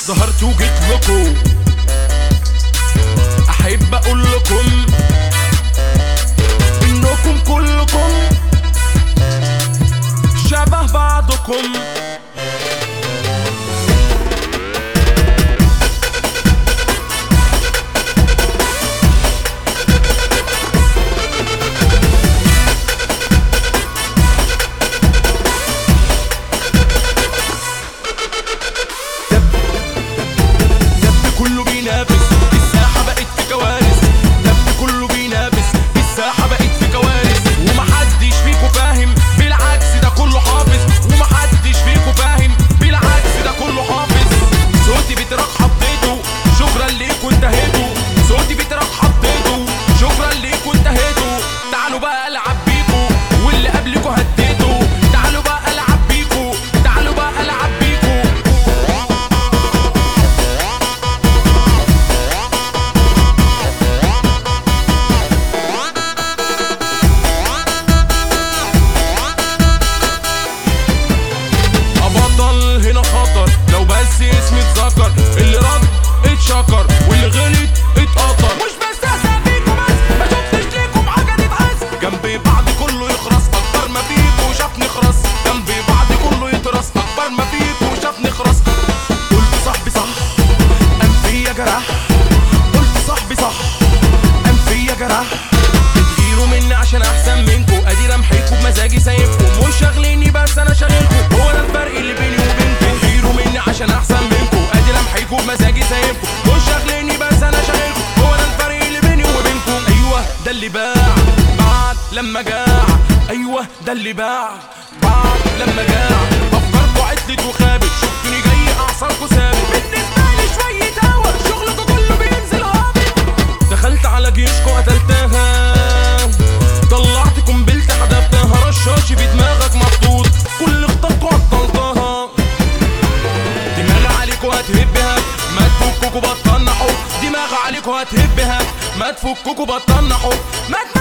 ظهرت وجيت لكم، احب اقول لكم انكم كلكم شبه بعضكم. كله بينافس، الساحة بقت في كوارث. دب كله بينافس، الساحة بقت في كوارث. ومحدش فيكو فاهم، بالعكس ده كله حافظ. ومحدش فيكو فاهم، بالعكس ده كله حافظ. صوتي بتراك حطيته، شكرا ليكوا انتهيتوا. صوتي بتراك حطيته، شكرا ليكوا انتهيتوا. تعالوا بقى العب بيكوا، واللي قبلكوا هديته. تعالوا بقى العب بيكوا، تعالوا بقى العب بيكوا. هنا خطر لو بس اسمي اتذكر. اللي رد اتشكر، واللي غلط اتقطر. مش بستهزأ بيكم بس، ما شفتش ليكم حاجة تتعز. جنبي بعض كله يخرس، اكبر ما فيكوا شافني خرس. جنبي بعض كله يترس، اكبر ما فيكوا شافني خرس. قلت صاحبي صح، قام فيا جرح. قلت صاحبي صح، قام فيا جرح. بتغيروا مني عشان احسن منكوا، ادي رمحيكوا بمزاجي سايبكم. مش شاغليني بس انا شاغلكوا، هو ده الفرق اللي بيني وبينكم. بتغيروا مني عشان احسن منكوا، ادي رمحيكوا بمزاجي سايبكم. مش شاغليني بس انا شاغلكوا، هو ده الفرق اللي بيني وبينكم. ايوه ده اللي باع بعد لما جاع. ايوه ده اللي باع بعد لما جاع. افكاركوا عطلت وخابت، شفتوني جاي اعصاركوا ثابت. بالنسبه لي شويه هوا، شغلكوا كله بينزل هابط. دخلت على جيشكوا قتلتها، طلعت قنبلتي حدفتها. رشاشي في دماغك محطوط، كل خططكوا عطلتها. دماغ عليكوا هتهبها، ما تفككوا بطنحوا. دماغ عليكوا هتهبها، ما تفككوا بطنحوا.